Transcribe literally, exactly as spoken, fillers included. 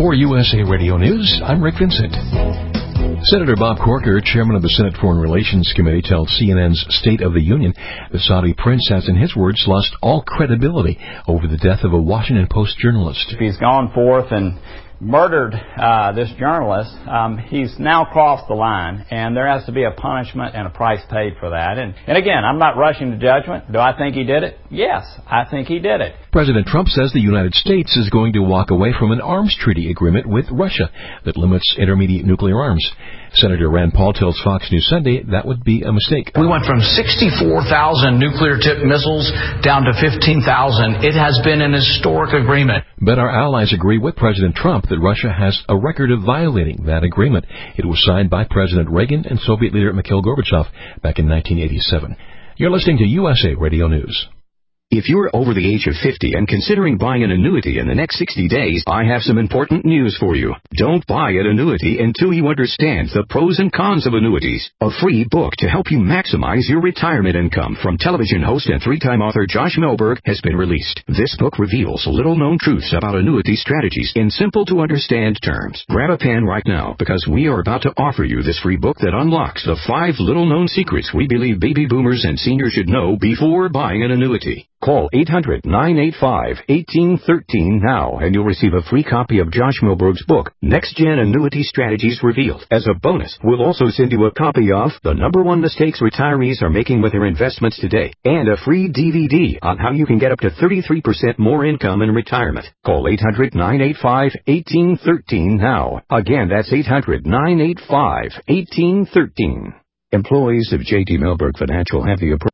For U S A Radio News, I'm Rick Vincent. Senator Bob Corker, chairman of the Senate Foreign Relations Committee, tells C N N's State of the Union the Saudi prince has, in his words, lost all credibility over the death of a Washington Post journalist. If he's gone forth and murdered uh, this journalist, um, he's now crossed the line, and there has to be a punishment and a price paid for that. And, and again, I'm not rushing to judgment. Do I think he did it? Yes, I think he did it. President Trump says the United States is going to walk away from an arms treaty agreement with Russia that limits intermediate nuclear arms. Senator Rand Paul tells Fox News Sunday that would be a mistake. We went from sixty-four thousand nuclear-tipped missiles down to fifteen thousand. It has been an historic agreement. But our allies agree with President Trump that Russia has a record of violating that agreement. It was signed by President Reagan and Soviet leader Mikhail Gorbachev back in nineteen eighty-seven. You're listening to U S A Radio News. If you're over the age of fifty and considering buying an annuity in the next sixty days, I have some important news for you. Don't buy an annuity until you understand the pros and cons of annuities. A free book to help you maximize your retirement income from television host and three-time author Josh Melberg has been released. This book reveals little-known truths about annuity strategies in simple-to-understand terms. Grab a pen right now because we are about to offer you this free book that unlocks the five little-known secrets we believe baby boomers and seniors should know before buying an annuity. Call eight hundred, nine eight five, one eight one three now and you'll receive a free copy of Josh Melberg's book, Next Gen Annuity Strategies Revealed. As a bonus, we'll also send you a copy of The Number One Mistakes Retirees Are Making with Their Investments Today and a free D V D on how you can get up to thirty-three percent more income in retirement. Call eight hundred, nine eight five, one eight one three now. Again, that's eight hundred, nine eight five, one eight one three. Employees of J T Melberg Financial have the appropriate